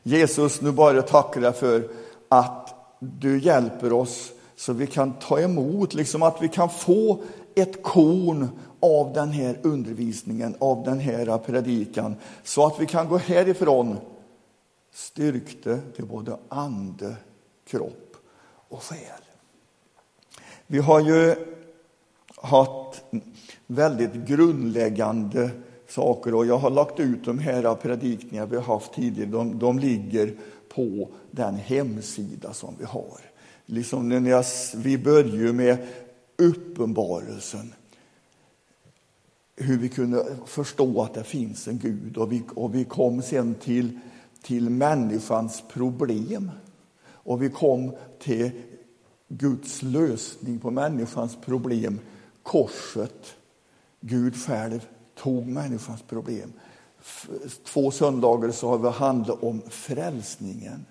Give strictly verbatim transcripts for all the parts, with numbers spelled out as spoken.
Jesus, nu bara tackar jag för att du hjälper oss så vi kan ta emot, liksom att vi kan få ett korn av den här undervisningen, av den här predikan, så att vi kan gå härifrån styrkte till både ande, kropp och själ. Vi har ju haft väldigt grundläggande saker, och jag har lagt ut de här predikningar vi har haft tidigare. De, de ligger på den hemsida som vi har. Liksom när jag, vi börjar med uppenbarelsen. Hur vi kunde förstå att det finns en Gud. Och vi, och vi kom sen till, till människans problem. Och vi kom till Guds lösning på människans problem. Korset. Gud själv tog människans problem. Två söndagar så har vi handlat om frälsningen.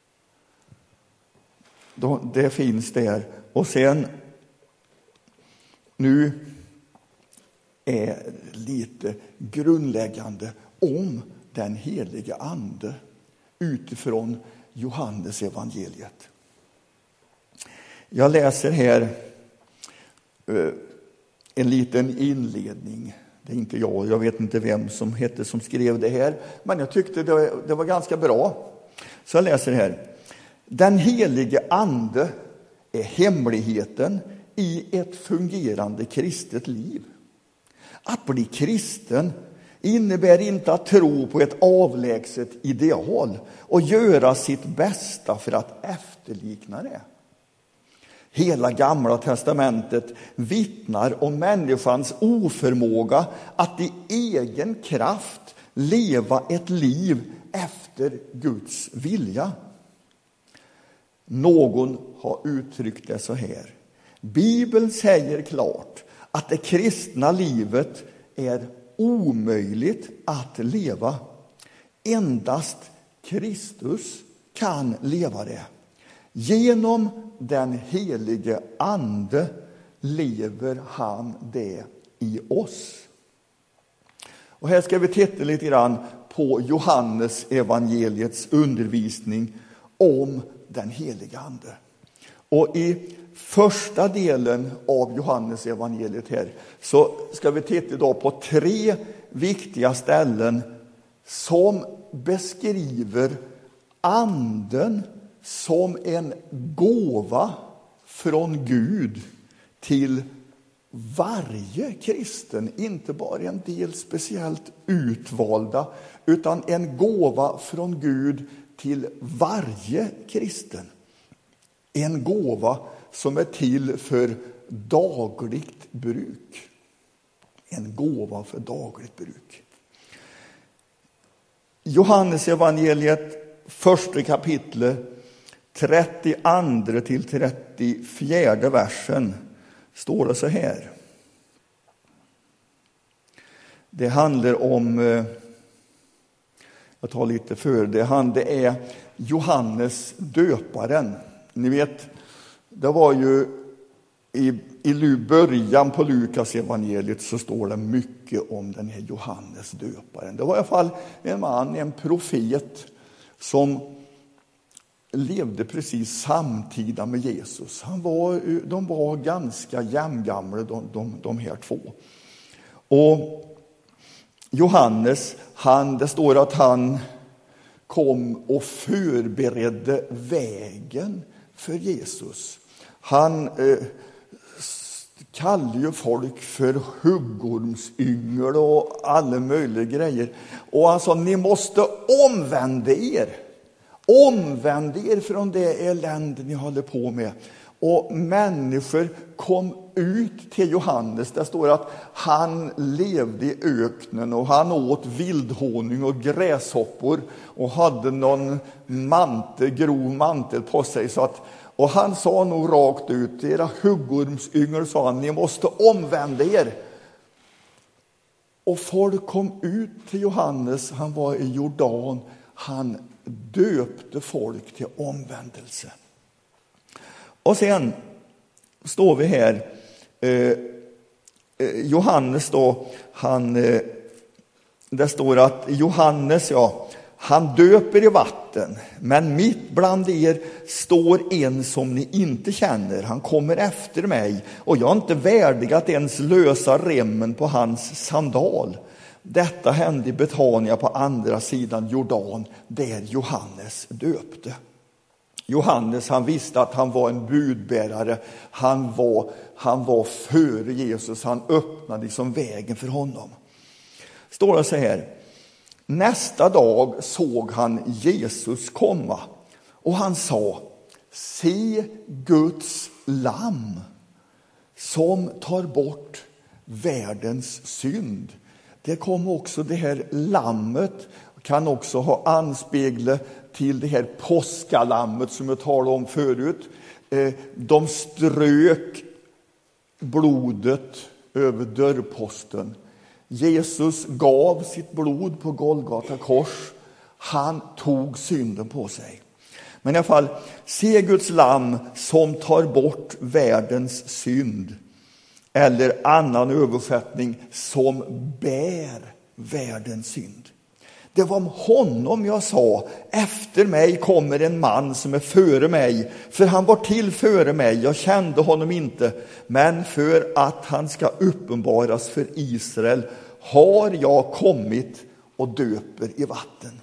Det finns där. Och sen nu är lite grundläggande om den heliga ande utifrån Johannes evangeliet. Jag läser här en liten inledning. Det är inte jag, jag vet inte vem som hette som skrev det här, men jag tyckte det, det var ganska bra. Så jag läser här. Den helige ande är hemligheten i ett fungerande kristet liv. Att bli kristen innebär inte att tro på ett avlägset ideal och göra sitt bästa för att efterlikna det. Hela Gamla testamentet vittnar om människans oförmåga att i egen kraft leva ett liv efter Guds vilja. Någon har uttryckt det så här. Bibeln säger klart att det kristna livet är omöjligt att leva. Endast Kristus kan leva det. Genom den helige ande lever han det i oss. Och här ska vi titta lite grann på Johannes evangeliets undervisning om den helige ande. Och i första delen av Johannes evangeliet här så ska vi titta då på tre viktiga ställen som beskriver anden som en gåva från Gud till varje kristen, inte bara en del speciellt utvalda, utan en gåva från Gud till varje kristen. En gåva som är till för dagligt bruk. En gåva för dagligt bruk. Johannes evangeliet, första kapitlet, trettioandra till trettiofjärde versen, står det så här. Det handlar om, jag tar lite för det, han, det är Johannes döparen. Ni vet, det var ju i, i början på Lukas evangeliet så står det mycket om den här Johannes döparen. Det var i alla fall en man, en profet som levde precis samtida med Jesus. Han var, de var ganska jämngamla de, de, de här två. Och Johannes, han, det står att han kom och förberedde vägen för Jesus. Han eh, kallar ju folk för huggormsyngel och alla möjliga grejer. Och han sa, ni måste omvända er. Omvänd er från det elände ni håller på med. Och människor kom ut till Johannes. Det står att han levde i öknen och han åt vildhonung och gräshoppor och hade någon mantel, grov mantel på sig. Så att, och han sa nog rakt ut, era huggormsyngel, sa han, ni måste omvända er. Och folk kom ut till Johannes, han var i Jordan, han döpte folk till omvändelse. Och sen står vi här, eh, Johannes då, han, eh, det står att Johannes, ja, Han döper i vatten, men mitt bland er står en som ni inte känner. Han kommer efter mig och jag är inte värdig att ens lösa remmen på hans sandal. Detta hände i Betania på andra sidan Jordan, där Johannes döpte. Johannes, han visste att han var en budbärare. Han var, han var före Jesus. Han öppnade liksom vägen för honom. Står det så här. Nästa dag såg han Jesus komma. Och han sa, se Guds lamm som tar bort världens synd. Det kom också det här lammet, kan också ha anspeglat till det här påskalammet som jag talade om förut. De strök blodet över dörrposten. Jesus gav sitt blod på Golgata kors. Han tog synden på sig. Men i alla fall, se Guds lamm som tar bort världens synd. Eller annan översättning, som bär världens synd. Det var om honom jag sa, efter mig kommer en man som är före mig. För han var till före mig, jag kände honom inte. Men för att han ska uppenbaras för Israel har jag kommit och döper i vatten.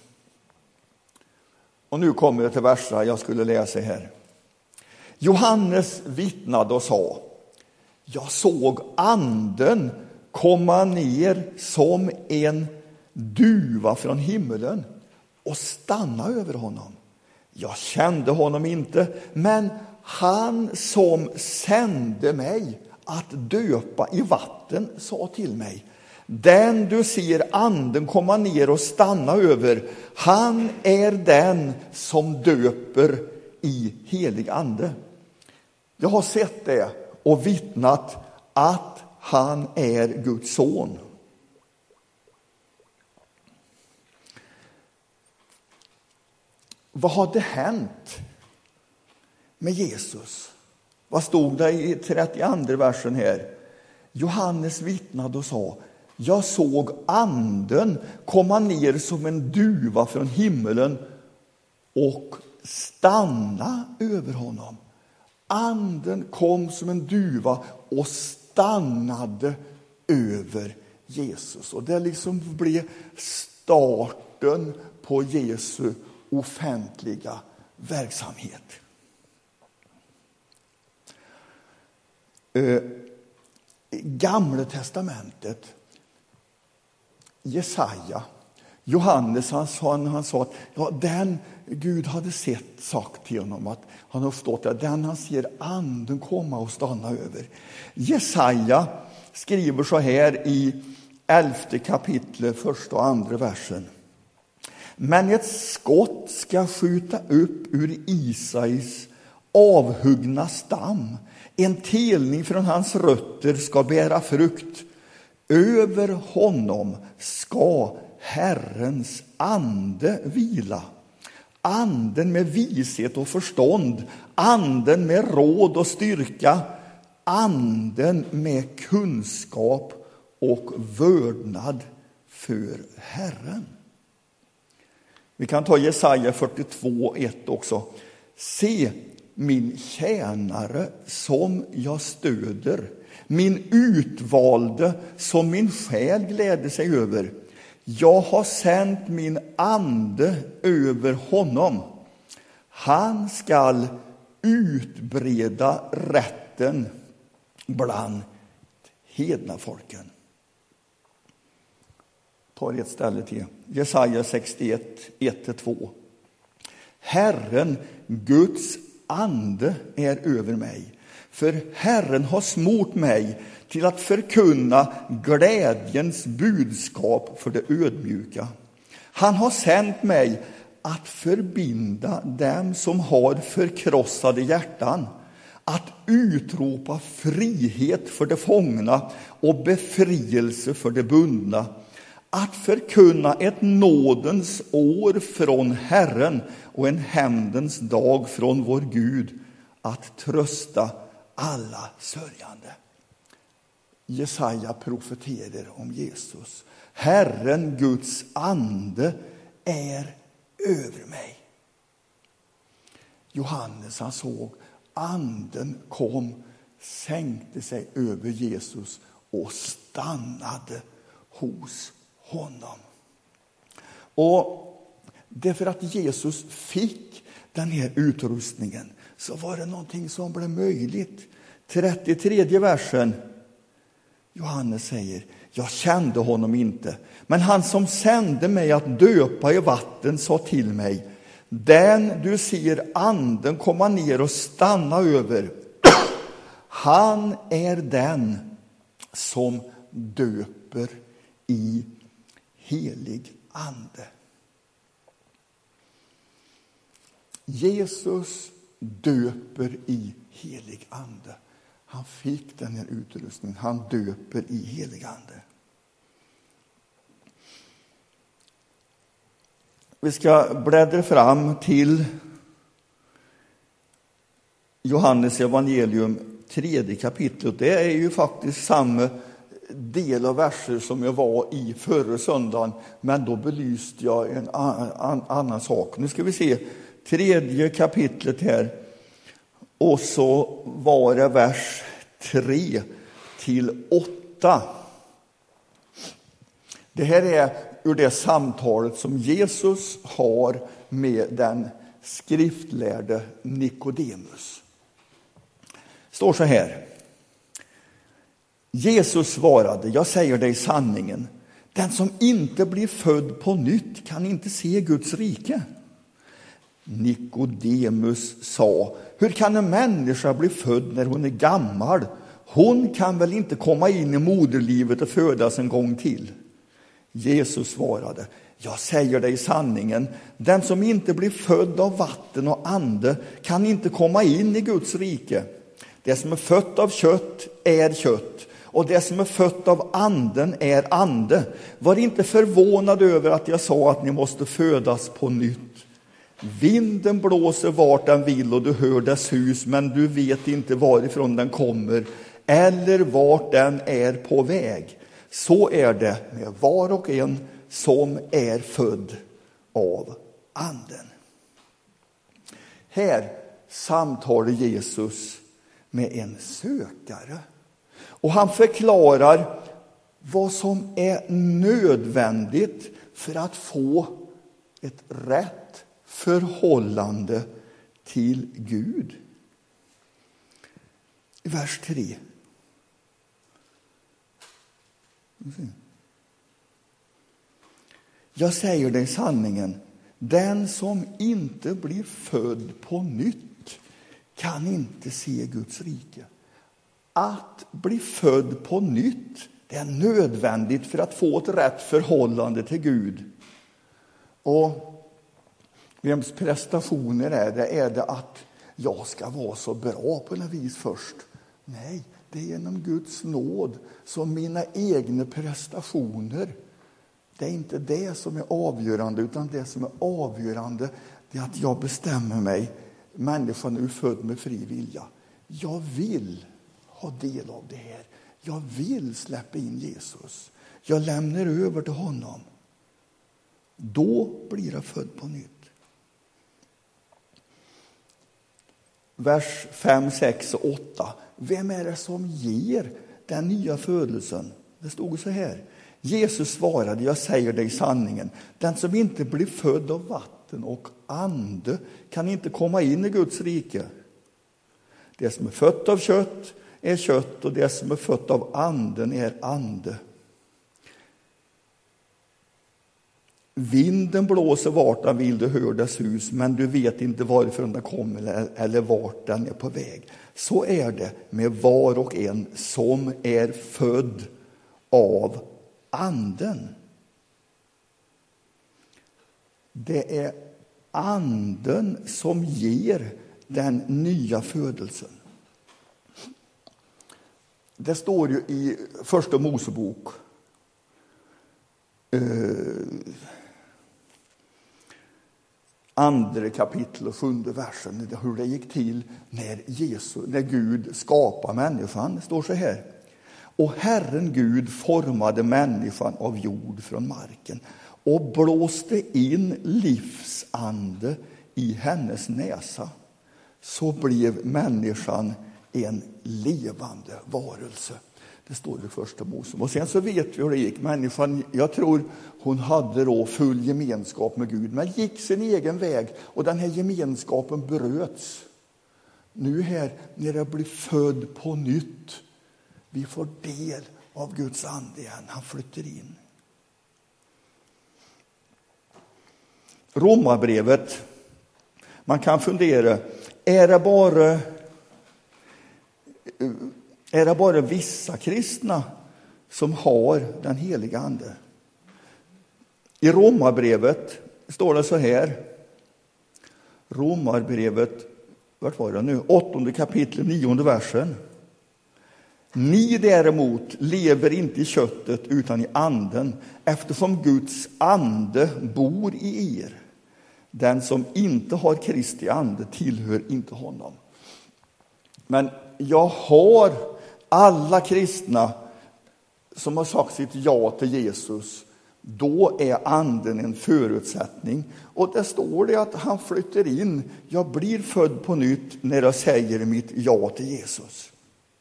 Och nu kommer det till versen jag skulle läsa här. Johannes vittnade och sa, jag såg anden komma ner som en duva från himmelen och stanna över honom. Jag kände honom inte, men han som sände mig att döpa i vatten sa till mig, den du ser anden komma ner och stanna över, han är den som döper i helig ande. Jag har sett det och vittnat att han är Guds son. Vad hade hänt med Jesus? Vad stod det i trettioandra versen här? Johannes vittnade och sa, jag såg anden komma ner som en duva från himmelen och stanna över honom. Anden kom som en duva och stannade över Jesus. Och det liksom blev starten på Jesu offentliga verksamhet. Eh, Gamla testamentet, Jesaja, Johannes, han sa, han sa att ja, den Gud hade sett, sagt till honom att han har förstått att den han ser anden komma och stanna över. Jesaja skriver så här i elfte kapitlet, första och andra versen. Men ett skott ska skjuta upp ur Isais avhuggna stam. En telning från hans rötter ska bära frukt. Över honom ska Herrens ande vila. Anden med vishet och förstånd. Anden med råd och styrka. Anden med kunskap och vördnad för Herren. Vi kan ta Jesaja fyrtiotvå ett också. Se min tjänare som jag stöder. Min utvalde som min själ gläder sig över. Jag har sänt min ande över honom. Han skall utbreda rätten bland hedna folken. Ta ett ställe till. Jesaja sextioett, ett till två. Herren, Guds ande är över mig. För Herren har smort mig till att förkunna glädjens budskap för det ödmjuka. Han har sänt mig att förbinda dem som har förkrossade hjärtan, att utropa frihet för de fångna och befrielse för de bundna, att förkunna ett nådens år från Herren och en hämndens dag från vår Gud, att trösta alla sörjande. Jesaja profeterar om Jesus. Herren, Guds ande, är över mig. Johannes, han såg anden kom, sänkte sig över Jesus och stannade hos honom. Och därför att Jesus fick den här utrustningen så var det någonting som blev möjligt. trettiotredje versen. Johannes säger: jag kände honom inte, men han som sände mig att döpa i vatten sa till mig: den du ser anden komma ner och stanna över, han är den som döper i helig ande. Jesus döper i helig ande. Han fick den här utrustningen. Han döper i helig ande. Vi ska bläddra fram till Johannes evangelium tredje kapitlet. Det är ju faktiskt samma del av verser som jag var i förra söndagen, men då belyste jag en annan, annan sak. Nu ska vi se tredje kapitlet här. Och så var det vers tre till åtta. Det här är ur det samtalet som Jesus har med den skriftlärde Nikodemus. Det står så här. Jesus svarade: jag säger dig sanningen. Den som inte blir född på nytt kan inte se Guds rike. Nikodemus sa: hur kan en människa bli född när hon är gammal? Hon kan väl inte komma in i moderlivet och födas en gång till? Jesus svarade: jag säger dig sanningen. Den som inte blir född av vatten och ande kan inte komma in i Guds rike. Det som är fött av kött är kött, och det som är fött av anden är ande. Var inte förvånad över att jag sa att ni måste födas på nytt. Vinden blåser vart den vill och du hör dess hus, men du vet inte varifrån den kommer eller vart den är på väg. Så är det med var och en som är född av anden. Här samtalar Jesus med en sökare. Och han förklarar vad som är nödvändigt för att få ett rätt förhållande till Gud. I vers tre. Jag säger dig sanningen. Den som inte blir född på nytt kan inte se Guds rike. Att bli född på nytt, det är nödvändigt för att få ett rätt förhållande till Gud. Och vems prestationer är det? Är det att jag ska vara så bra på något vis först? Nej, det är genom Guds nåd som mina egna prestationer. Det är inte det som är avgörande, utan det som är avgörande är att jag bestämmer mig. Människan är född med fri vilja. Jag vill ha del av det här. Jag vill släppa in Jesus. Jag lämnar över till honom. Då blir jag född på nytt. Vers fem, sex och åtta. Vem är det som ger den nya födelsen? Det stod så här. Jesus svarade: jag säger dig sanningen. Den som inte blir född av vatten och ande kan inte komma in i Guds rike. Det som är fött av kött är kött, och det som är fött av anden är ande. Vinden blåser vart den vill, du hör dess hus, men du vet inte varifrån den kommer eller vart den är på väg. Så är det med var och en som är född av anden. Det är anden som ger den nya födelsen. Det står ju i första Mosebok eh, andra kapitel och sjunde versen, hur det gick till när, Jesus, när Gud skapade människan. Det står så här. Och Herren Gud formade människan av jord från marken och blåste in livsande i hennes näsa, så blev människan en levande varelse. Det står i första Mosebok. Och sen så vet vi hur det gick. Människan, jag tror hon hade då full gemenskap med Gud, men gick sin egen väg, och den här gemenskapen bröts. Nu här, när det blir född på nytt, vi får del av Guds ande igen. Han flyttar in. Romarbrevet, man kan fundera, är det bara är det bara vissa kristna som har den heliga ande? I Romarbrevet står det så här. Romarbrevet, vart var det nu? Åttonde kapitel, nionde versen. Ni däremot lever inte i köttet utan i anden, eftersom Guds ande bor i er. Den som inte har Kristi ande tillhör inte honom. Men jag har alla kristna som har sagt sitt ja till Jesus, då är anden en förutsättning. Och där står det att han flyttar in. Jag blir född på nytt när jag säger mitt ja till Jesus.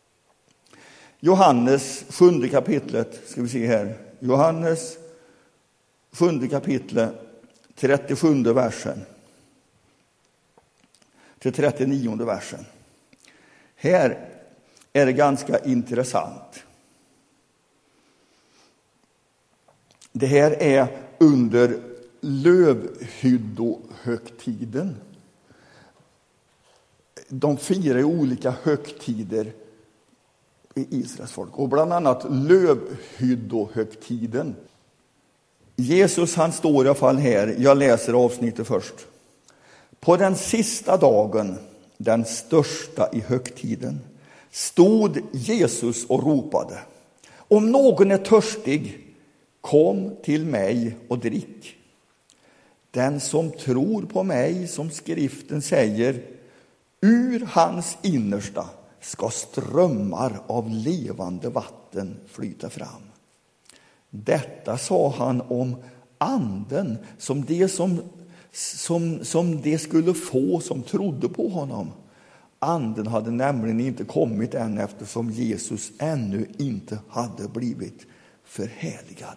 Johannes sjunde kapitlet, ska vi se här. Johannes sjunde kapitlet, trettiosjunde versen till trettionionde versen. Här är det ganska intressant. Det här är under lövhyddohögtiden. De firar olika högtider i Israels folk, och bland annat lövhyddohögtiden. Jesus, han står i alla fall här. Jag läser avsnittet först. På den sista dagen, den största i högtiden, stod Jesus och ropade: om någon är törstig, kom till mig och drick. Den som tror på mig, som skriften säger, ur hans innersta ska strömmar av levande vatten flyta fram. Detta sa han om anden, som det som, som, som det skulle få som trodde på honom. Anden hade nämligen inte kommit än, eftersom Jesus ännu inte hade blivit förhärligad.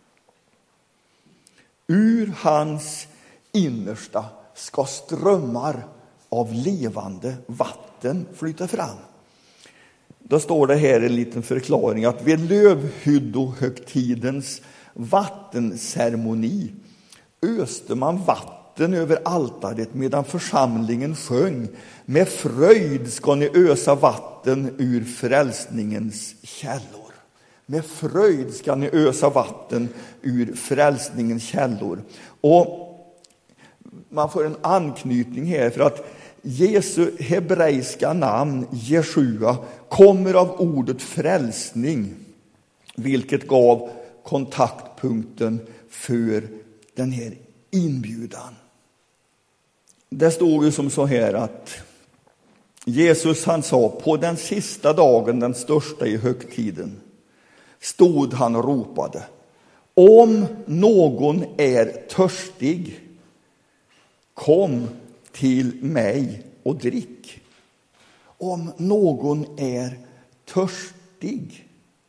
Ur hans innersta ska strömmar av levande vatten flyta fram. Då står det här en liten förklaring att vid lövhyddohögtidens vattenceremoni öste man vatten över altaret medan församlingen sjöng: med fröjd ska ni ösa vatten ur frälsningens källor. Med fröjd ska ni ösa vatten ur frälsningens källor. Och man får en anknytning här, för att Jesu hebreiska namn Jeshua kommer av ordet frälsning, vilket gav kontaktpunkten för den här inbjudan. Det stod ju som så här att Jesus, han sa, på den sista dagen, den största i högtiden, stod han och ropade: om någon är törstig, kom till mig och drick. Om någon är törstig.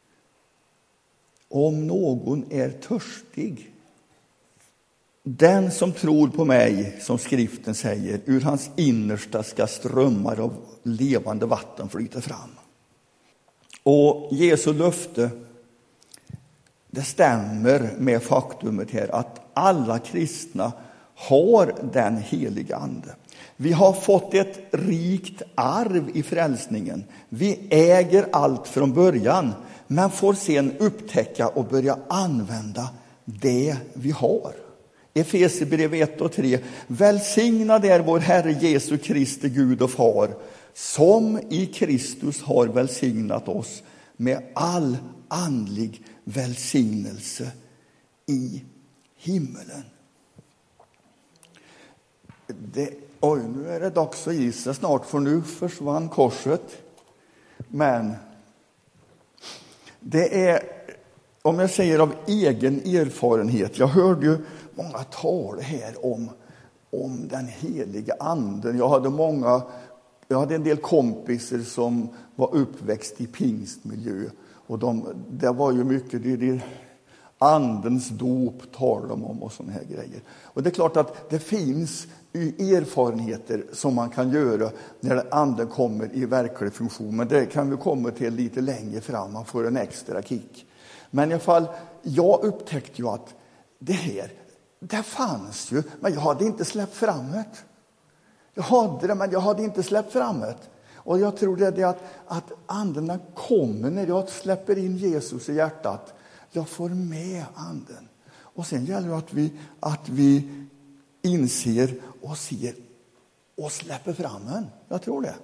Om någon är törstig. Den som tror på mig, som skriften säger, ur hans innersta ska strömmar av levande vatten flyta fram. Och Jesu löfte, det stämmer med faktumet här att alla kristna har den heliga ande. Vi har fått ett rikt arv i frälsningen. Vi äger allt från början, men får sen upptäcka och börja använda det vi har. Efesierbrevet ett och tre. Välsignad är vår Herre Jesu Kristi Gud och Far, som i Kristus har välsignat oss med all andlig välsignelse i himmelen. Det, oj, nu är det dags att gissa snart, för nu försvann korset. Men det är om jag säger av egen erfarenhet, jag hörde ju många tal här om, om den heliga anden. Jag hade många, jag hade en del kompisar som var uppväxt i pingstmiljö. Och de, det var ju mycket, det, det, andens dop talar de om och såna här grejer. Och det är klart att det finns erfarenheter som man kan göra när anden kommer i verklig funktion. Men det kan vi komma till lite längre fram, man får en extra kick. Men i alla fall, jag upptäckte ju att det här, det fanns ju, men jag hade inte släppt fram det. Jag hade det, men jag hade inte släppt fram det. Och jag tror det är det att, att anden kommer när jag släpper in Jesus i hjärtat. Jag får med anden. Och sen gäller det att vi, att vi inser och ser och släpper fram den. Jag tror det.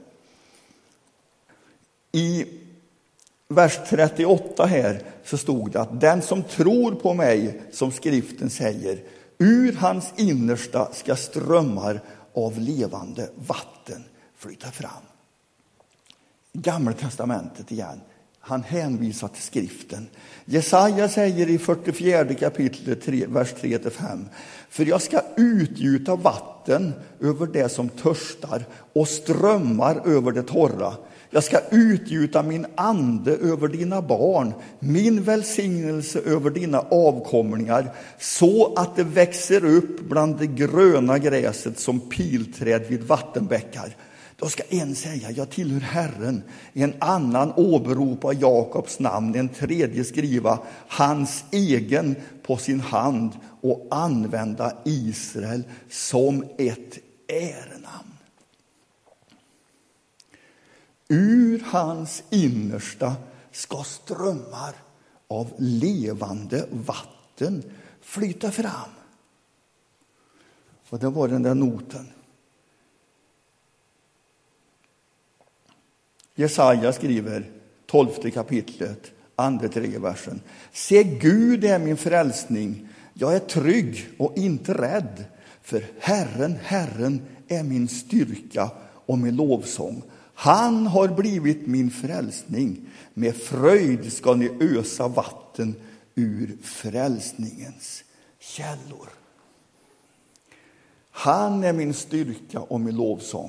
I vers trettioåtta här så stod det att den som tror på mig, som skriften säger, ur hans innersta ska strömmar av levande vatten flyta fram. Gamla testamentet igen. Han hänvisar till skriften. Jesaja säger i fyrtiofjärde kapitlet, tre, vers tre till fem. För jag ska utgjuta vatten över det som törstar och strömmar över det torra. Jag ska utgjuta min ande över dina barn, min välsignelse över dina avkomlingar, så att det växer upp bland det gröna gräset som pilträd vid vattenbäckar. Då ska en säga, jag tillhör Herren, en annan åberopa Jakobs namn, en tredje skriva hans egen på sin hand och använda Israel som ett ärenamn. Ur hans innersta ska strömmar av levande vatten flyta fram. Och det var den där noten. Jesaja skriver, tolfte kapitlet, andra tre versen. Se, Gud är min frälsning. Jag är trygg och inte rädd. För Herren, Herren är min styrka och min lovsång. Han har blivit min frälsning. Med fröjd ska ni ösa vatten ur frälsningens källor. Han är min styrka och min lovsång.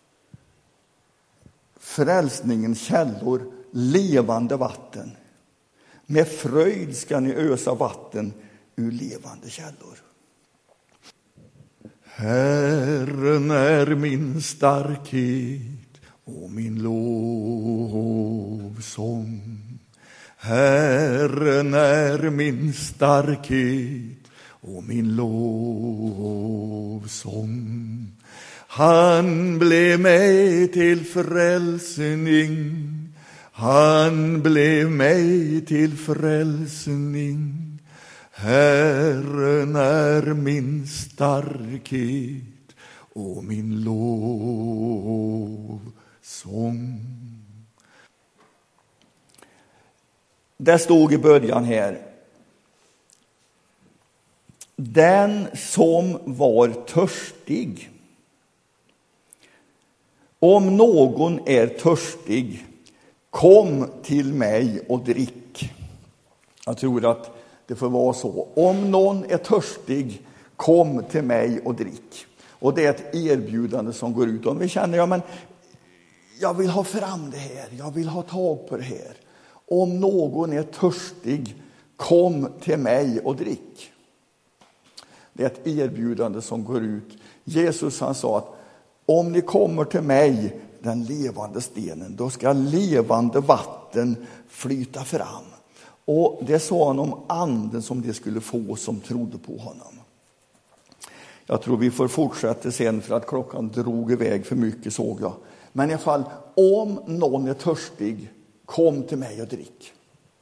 Frälsningens källor, levande vatten. Med fröjd ska ni ösa vatten ur levande källor. Herren är min starkhet och min lovsång. Herren är min starkhet och min lovsång. Han blev mig till frälsning. Han blev mig till frälsning. Herren är min starkhet och min lovsång. Det stod i början här. Den som var törstig. Om någon är törstig, kom till mig och drick. Jag tror att det får vara så. Om någon är törstig, kom till mig och drick. Och det är ett erbjudande som går ut. Om vi känner, ja men jag vill ha fram det här, jag vill ha tag på det här. Om någon är törstig, kom till mig och drick. Det är ett erbjudande som går ut. Jesus han sa att om ni kommer till mig, den levande stenen, då ska levande vatten flyta fram. Och det sa han om anden som de skulle få som trodde på honom. Jag tror vi får fortsätta sen för att klockan drog iväg för mycket, såg jag. Men i alla fall, om någon är törstig, kom till mig och drick.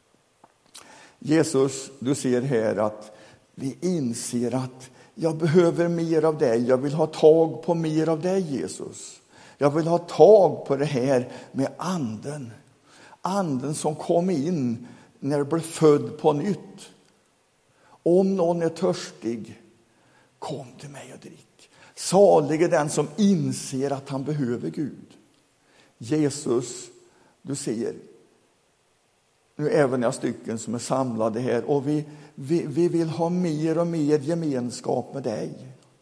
Jesus, du ser här att vi inser att jag behöver mer av dig. Jag vill ha tag på mer av dig, Jesus. Jag vill ha tag på det här med anden. Anden som kom in när jag blev född på nytt. Om någon är törstig, kom till mig och drick. Salig är den som inser att han behöver Gud. Jesus, du ser, nu även jag stycken som är samlade här. Och vi, vi, vi vill ha mer och mer gemenskap med dig.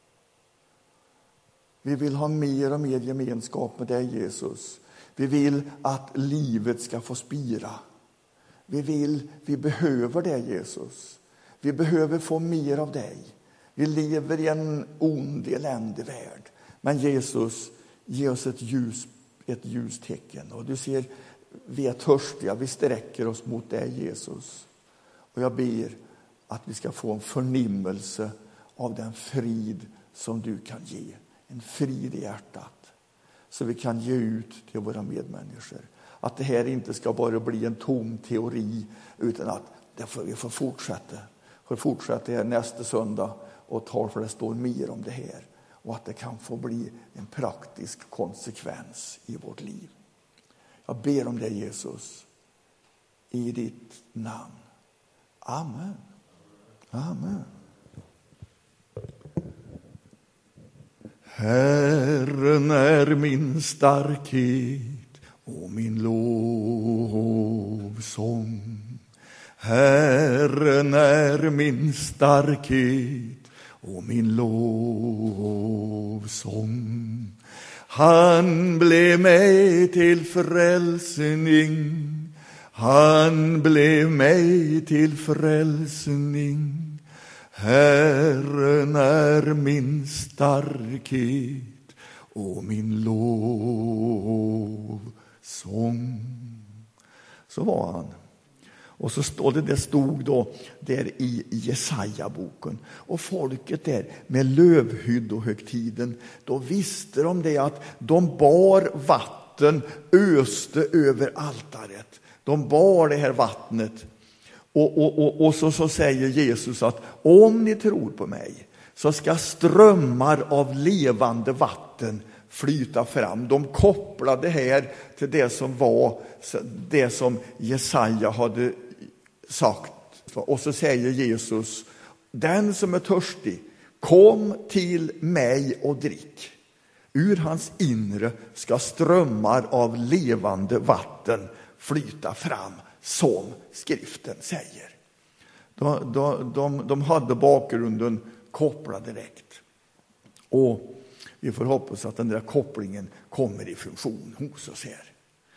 Vi vill ha mer och mer gemenskap med dig, Jesus. Vi vill att livet ska få spira. Vi vill, vi behöver det, Jesus. Vi behöver få mer av dig. Vi lever i en ond, eländig värld. Men Jesus, ge oss ett ljus, ett ljustecken. Och du ser, vi är törstiga, vi sträcker oss mot dig, Jesus. Och jag ber att vi ska få en förnimmelse av den frid som du kan ge. En frid i hjärtat. Så vi kan ge ut till våra medmänniskor. Att det här inte ska bara bli en tom teori, utan att det får, vi får fortsätta. Får fortsätta här nästa söndag och ta, för det står mer om det här. Och att det kan få bli en praktisk konsekvens i vårt liv. Jag ber om det, Jesus. I ditt namn. Amen. Amen. Herren är min starkhet och min lovsång. Herren är min starkhet och min lovsång. Han blev mig till frälsning. Han blev mig till frälsning. Herren är min starkhet och min lovsång. Så var han. Och så står det, det stod då där i Jesaja-boken. Och folket där med lövhyddohögtiden, då visste de det att de bar vatten, öste över altaret. De bar det här vattnet. Och, och, och, och så, så säger Jesus att om ni tror på mig så ska strömmar av levande vatten flyta fram. De kopplade det här till det som var det som Jesaja hade sagt. Och så säger Jesus, den som är törstig, kom till mig och drick. Ur hans inre ska strömmar av levande vatten flyta fram, som skriften säger. De, de, de, de hade bakgrunden kopplad direkt. Och vi får hoppas att den där kopplingen kommer i funktion hos oss här.